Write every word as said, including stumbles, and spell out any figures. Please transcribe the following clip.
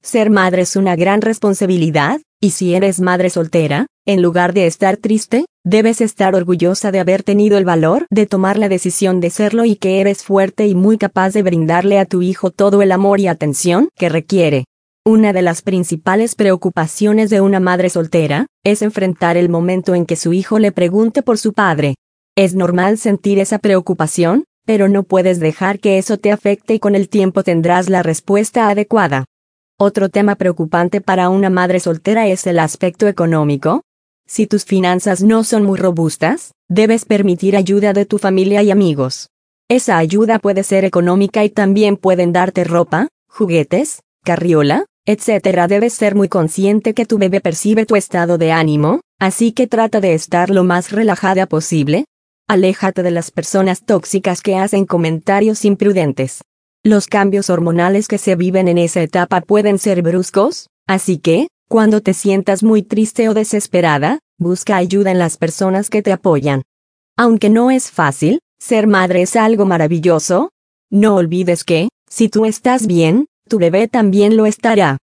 Ser madre es una gran responsabilidad, y si eres madre soltera, en lugar de estar triste, debes estar orgullosa de haber tenido el valor de tomar la decisión de serlo y que eres fuerte y muy capaz de brindarle a tu hijo todo el amor y atención que requiere. Una de las principales preocupaciones de una madre soltera es enfrentar el momento en que su hijo le pregunte por su padre. Es normal sentir esa preocupación, pero no puedes dejar que eso te afecte y con el tiempo tendrás la respuesta adecuada. Otro tema preocupante para una madre soltera es el aspecto económico. Si tus finanzas no son muy robustas, debes permitir ayuda de tu familia y amigos. Esa ayuda puede ser económica y también pueden darte ropa, juguetes, carriola, etcétera. Debes ser muy consciente que tu bebé percibe tu estado de ánimo, así que trata de estar lo más relajada posible. Aléjate de las personas tóxicas que hacen comentarios imprudentes. Los cambios hormonales que se viven en esa etapa pueden ser bruscos, así que, cuando te sientas muy triste o desesperada, busca ayuda en las personas que te apoyan. Aunque no es fácil, ser madre es algo maravilloso. No olvides que, si tú estás bien, tu bebé también lo estará.